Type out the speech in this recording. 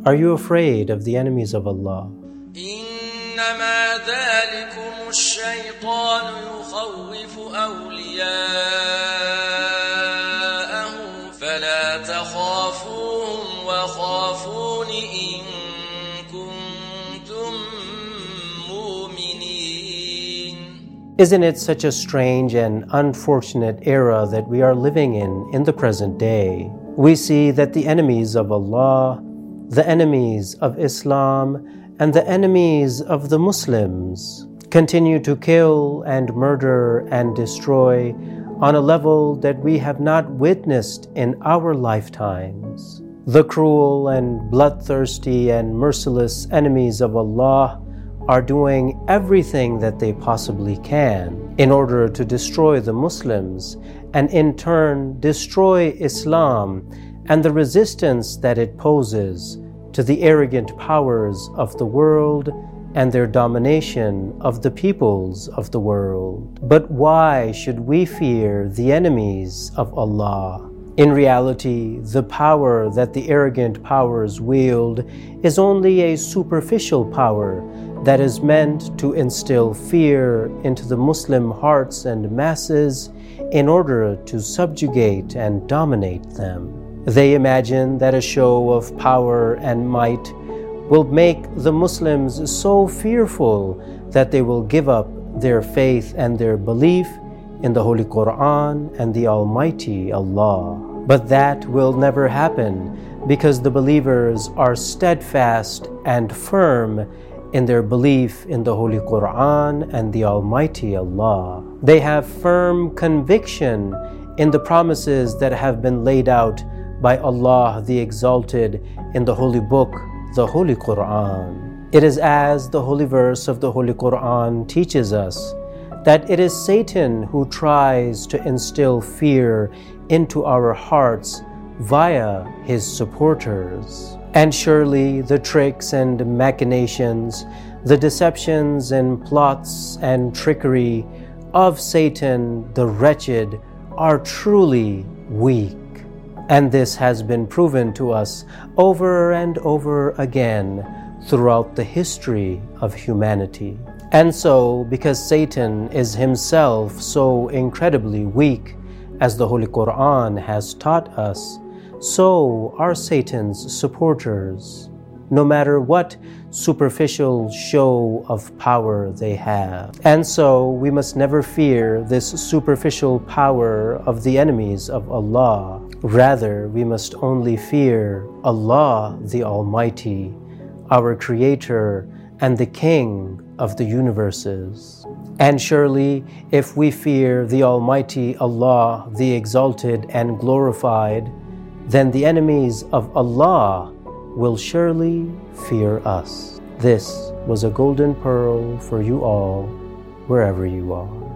Are you afraid of the enemies of Allah? إنما ذلكم الشيطان يخوف أولياءه فلا تخافوهم وخافون إن كنتم مؤمنين. Isn't it such a strange and unfortunate era that we are living in the present day? We see that the enemies of Allah, the enemies of Islam, and the enemies of the Muslims continue to kill and murder and destroy on a level that we have not witnessed in our lifetimes. The cruel and bloodthirsty and merciless enemies of Allah are doing everything that they possibly can in order to destroy the Muslims and in turn destroy Islam and the resistance that it poses to the arrogant powers of the world and their domination of the peoples of the world. But why should we fear the enemies of Allah? In reality, the power that the arrogant powers wield is only a superficial power that is meant to instill fear into the Muslim hearts and masses in order to subjugate and dominate them. They imagine that a show of power and might will make the Muslims so fearful that they will give up their faith and their belief in the Holy Quran and the Almighty Allah. But that will never happen because the believers are steadfast and firm in their belief in the Holy Quran and the Almighty Allah. They have firm conviction in the promises that have been laid out by Allah the Exalted in the Holy Book, the Holy Quran. It is as the holy verse of the Holy Quran teaches us that it is Satan who tries to instill fear into our hearts via his supporters. And surely the tricks and machinations, the deceptions and plots and trickery of Satan the wretched are truly weak. And this has been proven to us over and over again throughout the history of humanity. And so, because Satan is himself so incredibly weak, as the Holy Quran has taught us, so are Satan's supporters, no matter what superficial show of power they have. And so we must never fear this superficial power of the enemies of Allah. Rather, we must only fear Allah the Almighty, our Creator and the King of the universes. And surely, if we fear the Almighty Allah, the Exalted and Glorified, then the enemies of Allah will surely fear us. This was a golden pearl for you all, wherever you are.